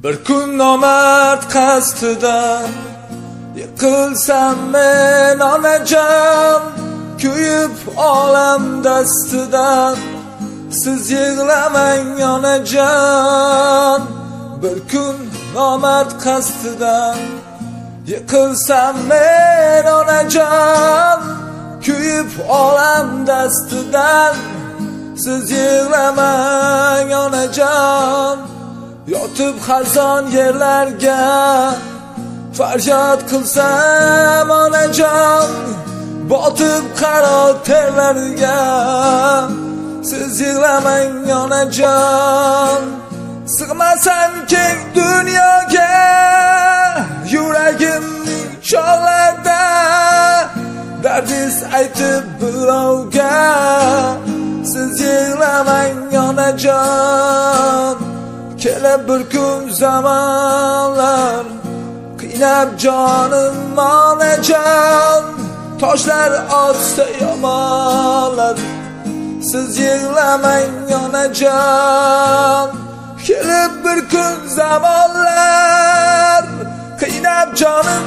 Bir kun nomard qasdidan yiqilsam men onajon, kuyib olam dastidan. Siz yig'lamang onajon. Bir kun nomard qasdidan yiqilsam men onajon, kuyib olam dastidan. Siz yig'lamang onajon. Yotib xazon yerlarga faryod qilsam onajon, botib qaro terlarga. Siz yig'lamang onajon. Sig'masam keng dunyoga, yuragimning cho'llarida dardingiz aytib birovga. Siz yig'lamang onajon. Kelib bir kun zamonlar qiynab jonim onajon, toshlar otsa yomonlar. Siz yig'lamang onajon. Kelib bir kun zamonlar qiynab jonim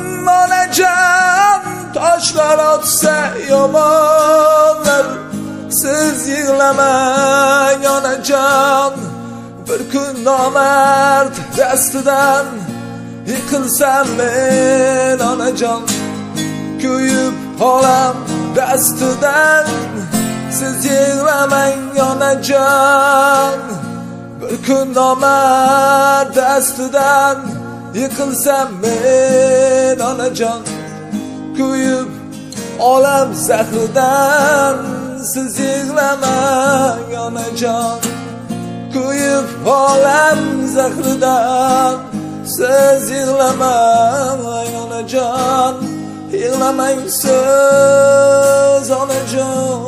onajon, toshlar otsa yomonlar. Siz yig'lamang onajon. Bir kun nomard dastidan yiqilsam men onajon, kuyib olam dastidan. Siz yig'lamang onajon. Bir kun nomard dastidan yiqilsam men onajon, kuyib olam zahridan. Siz yig'lamang onajon. Kuyib olam zahridan. Siz yig'lamang onajon. Yig'lamang siz onajon.